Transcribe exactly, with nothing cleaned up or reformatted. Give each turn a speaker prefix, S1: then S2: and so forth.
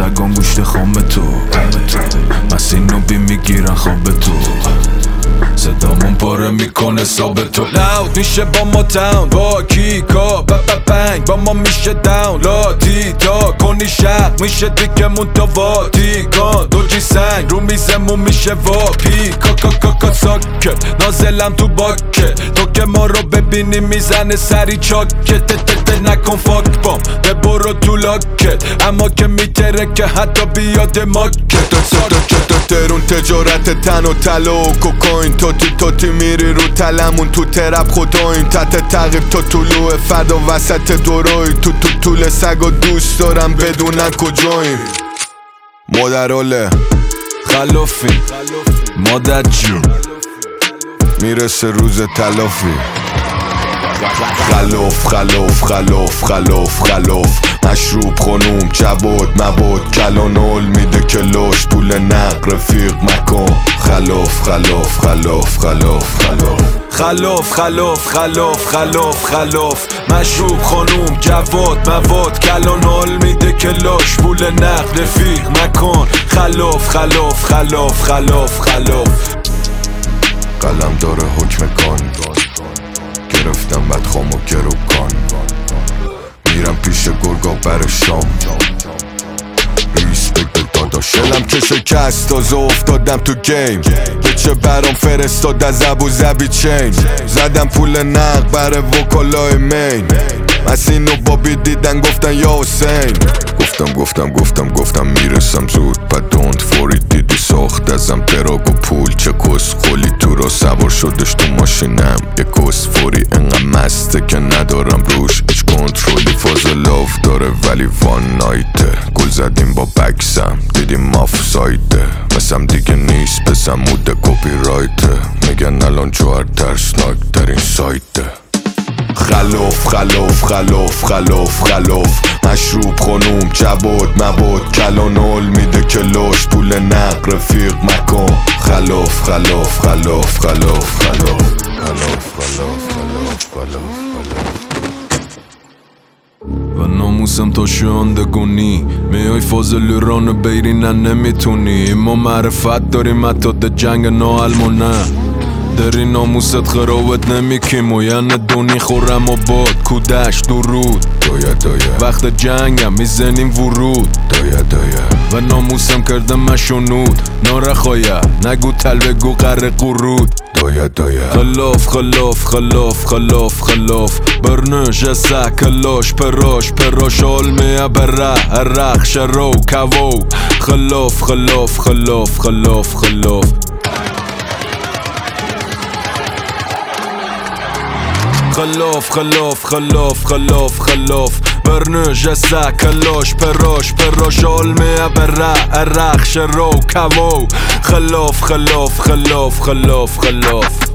S1: سگان گوشت خام تو مسین و بی میگیرن خواب تو صدامون پاره میکنه ساب تو لاود میشه با ما تاون با کیکا بابا بنگ با ما میشه داون لاتی تا کنی شق میشه دیگه مون تا واتیکان دوجی سنگ رو میزمون میشه واپی کاکا کاکا ساکت نازلم تو باکت تو که ما رو ببینی میزنه سری چاکت تتت نکن فاک بام به برو تو لاکت اما که میتره که حتی بیاد ماکت
S2: ترون تجارت تن و طلا و کوکائین توتی توتی میری رو تلمون تو ترپ خداییم تحت تعقیب تا طلوع فردا وسط دورایی تو تو طول سگ و دوست دارم بدونن کجاییم مادراله
S1: خلافی مادر جون
S2: میرسه روز تلافی خلاف خلاف خلاف خلاف خلاف مشروب خانوم جواد مباد کلان حال میده کلاش پول نق رفیق مکان خلاف خلاف خلاف خلاف خلاف
S1: خلاف خلاف خلاف خلاف خلاف مشروب خانوم جواد مواد کلان حال میده کلاش پول نق رفیق مکان خلاف خلاف خلاف خلاف خلاف
S2: قلم داره حکم کان گرفتم بدخام و گروگان میرم پیش گرگا بر شام ریسپکت دادا شلم که شکست تازه افتادم تو گیم به چه برام فرستاد از ابو ظبی چین زدم پول نق بر وکالای مین مسین و بابی دیدن گفتن یا حسین گفتم گفتم گفتم گفتم میرسم زود پا دونت فوری دیدی ساخت ازم دراگ و پول چه کس خولی تو را سوار شدش تو ماشینم یه کس فوری انقدر مسته که ندارم روش هیچ کنترلی فاز لاف داره ولی وان نایته گل زدیم با بکسم دیدیم ماف سایده مثم دیگه نیست بسم موده کپی رایته میگن الان جوهر ترسناک در این سایته خلاف خلاف خلاف خلاف خلاف مشروب خانوم جواد مباد کلان حال میده کلاش پول نق رفیق مکان خلاف خلاف خلاف خلاف خلاف خلاف خلاف خلاف خلاف
S1: و ناموسم تا شاندگونی میای فاضل رانو بیری نه نمیتونی ما معرفت داریم حتی ده جنگ ناالمونه داری ناموست خرابت نمیکیم و یعنی دونی خورم و باد کودش درود
S2: دایا دایا
S1: وقت جنگم میزنیم ورود
S2: دایا دایا
S1: و ناموسم کردم مشونود نارخایا نگو تل بگو قره قرود
S2: دایا دایا
S1: خلاف خلاف خلاف خلاف خلاف برنش اسه کلاش پراش پراش آلمه بره عرق شرو کوو خلاف خلاف خلاف خلاف خلاف خلاف خلاف خلاف خلاف خلاف برنش اسه کلاش پراش پراش آلمه بره عرق شرو کوو خلاف خلاف خلاف خلاف خلاف